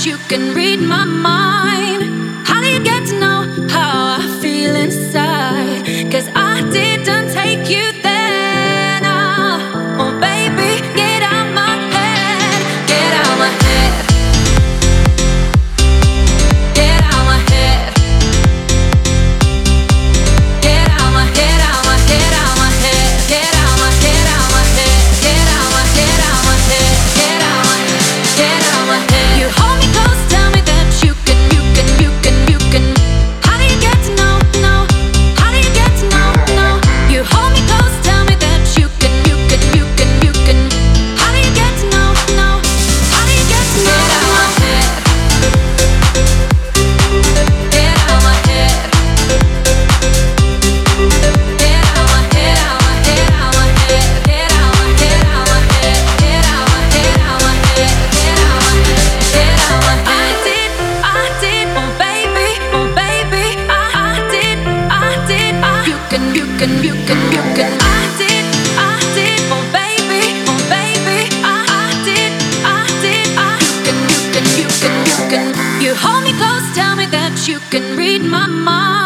you can read my mind. How do you get to know how I feel inside? 'Cause I didn't take you there. Now, oh baby, get out my head, get out my head, get out my head, get out my head, out my head, out my head, get out my head, out my head, get out my head, out my head, get out my head, get out my head. You hold me close, tell me that you can. How do you get to know? How do you get to know? You hold me close, tell me that you can. How do you get to know? How do you get to know? Get out my head, get out my head, get out my head, out my head, out my head, get out my head, out my head, get out my head, out my head, get out my head, get out my head. I did, oh baby, I did, you can. I did, oh baby, I did, you can. You hold me close, tell me that you can read my mind.